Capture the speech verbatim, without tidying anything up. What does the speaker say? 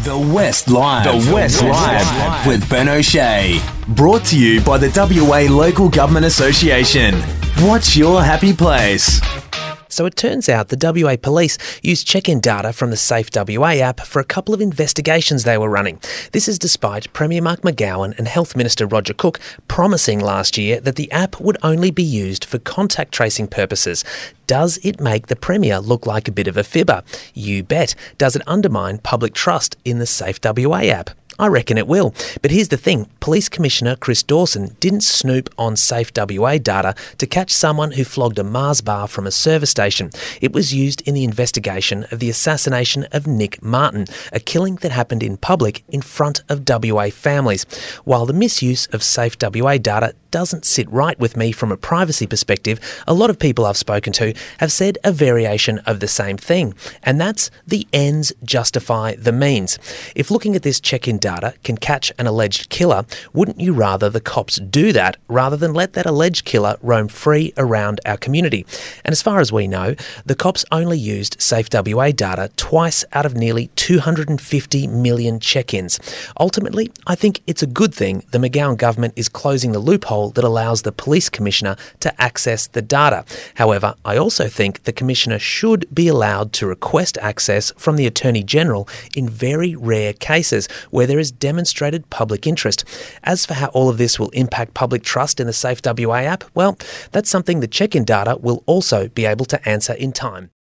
The West Live. The West Live with Ben O'Shea. Brought to you by the W A Local Government Association. What's your happy place? So it turns out the W A Police used check-in data from the Safe W A app for a couple of investigations they were running. This is despite Premier Mark McGowan and Health Minister Roger Cook promising last year that the app would only be used for contact tracing purposes. Does it make the Premier look like a bit of a fibber? You bet. Does it undermine public trust in the Safe W A app? I reckon it will. But here's the thing. Police Commissioner Chris Dawson didn't snoop on Safe W A data to catch someone who flogged a Mars bar from a service station. It was used in the investigation of the assassination of Nick Martin, a killing that happened in public in front of W A families. While the misuse of Safe W A data doesn't sit right with me from a privacy perspective, a lot of people I've spoken to have said a variation of the same thing, and that's the ends justify the means. If looking at this check-in data can catch an alleged killer, wouldn't you rather the cops do that rather than let that alleged killer roam free around our community? And as far as we know, the cops only used Safe W A data twice out of nearly two hundred fifty million check-ins. Ultimately, I think it's a good thing the McGowan government is closing the loophole that allows the police commissioner to access the data. However, I also think the commissioner should be allowed to request access from the Attorney General in very rare cases where there is demonstrated public interest. As for how all of this will impact public trust in the Safe W A app, well, that's something the check-in data will also be able to answer in time.